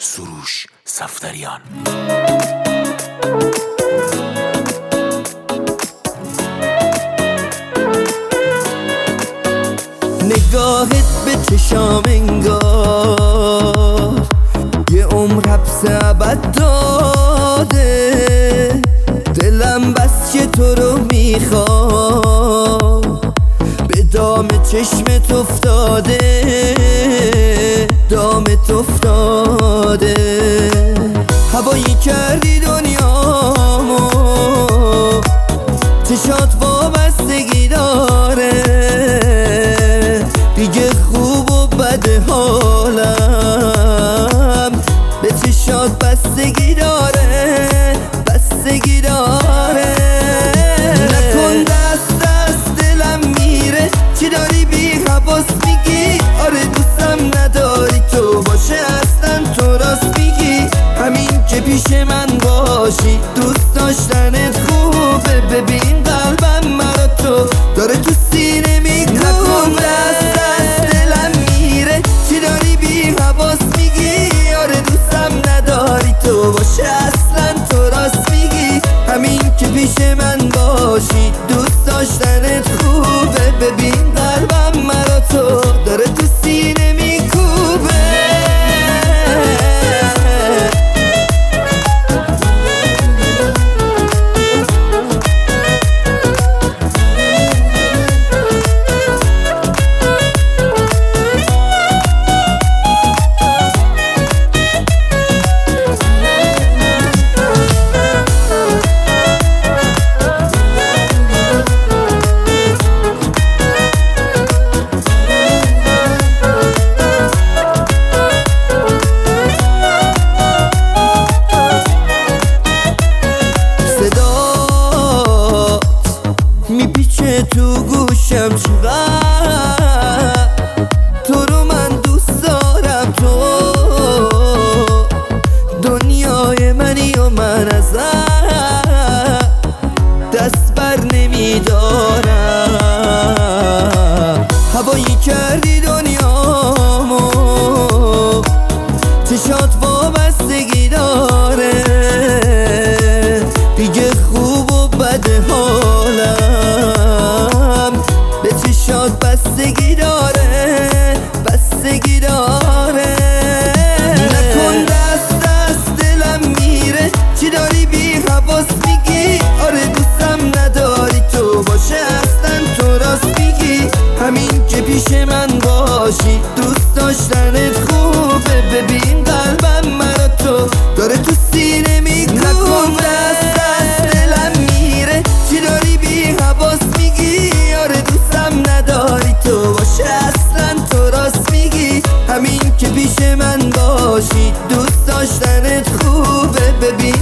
سروش صفدریان. نگاهت به چشام انگار یه عمر حبس ابد داده، دلم بس که تو رو میخوام، به دام چشمت افتاده، دامت افتاده. هوایی کردی دنیامو، چشات وابستگی داره، دیگه خوب و بد حالم به چشات بستگی داره، بستگی داره. نکن دست دست دلم میره، چی داری بی حواس میگی؟ آره دوستم نداری تو باشه، اصلا تو راست میگی، همین که پیش من باشی دوست داشتنت خوبه. ببین قلبم مرا تو داره تو سینه میگونه. نکن دست دست دلم میره، چی داری بی حواس میگی؟ آره دوستم نداری تو باشه، اصلا تو راست میگی، همین که پیش من باشی دوست داشتنت خوبه. ببین قلبم مرا تو داره تو سینه میکوبه. میپیچه تو گوشم چقدر تو رو من دوست دارم، تو دنیای منی و من ازت دست بر نمیدارم. هوایی کردی دنیامو، چشات وابستگی داره، دیگه خوب و بد حالم به چشات بستگی داره، بستگی داره. نکن دست دست دلم میره، چی داری بی حواس میگی؟ آره دوستم نداری تو باشه، اصلا تو راست میگی، همین که پیش من باشی دوست داشتنت خوبه. ببین قلبم مرا تو داره تو سینه میکوبه. نکن دست دست دلم میره، چی داری بی حواس میگی؟ آره دوستم نداری تو باشه، اصلا تو راست میگی، همین که پیش من باشی دوست داشتنت خوبه. ببین